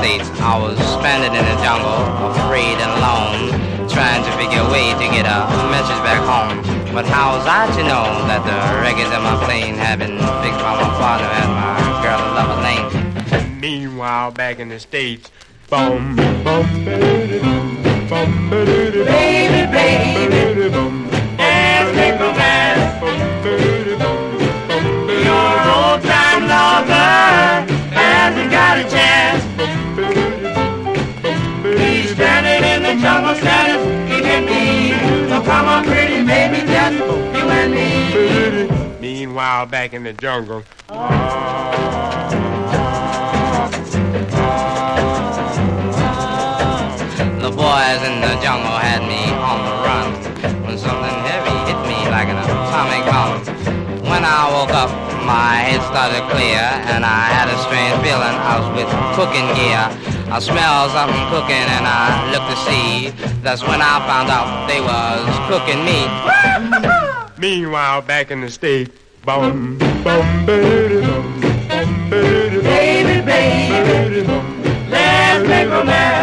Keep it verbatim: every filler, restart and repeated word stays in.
States. I was stranded in the jungle, afraid and alone, trying to figure a way to get a message back home. But how was I to know that the records in my plane had been fixed by my father and my girl in lover's name? Meanwhile, back in the States, boom, boom, baby, boom, baby, baby, baby, ass nickel man, your old time lover hasn't got a chance. He's stranded in the jungle, status, he can be. So come on, pretty baby, just you and me. Meanwhile, back in the jungle. The boys in the jungle had me on the run when something heavy hit me like an atomic bomb. When I woke up, my head started clear and I had a strange feeling I was with cooking gear. I smelled something cooking and I looked to see. That's when I found out they was cooking me. Meanwhile, back in the States, boom, boom, baby, boom, boom, baby, baby, baby, baby, let's make romance.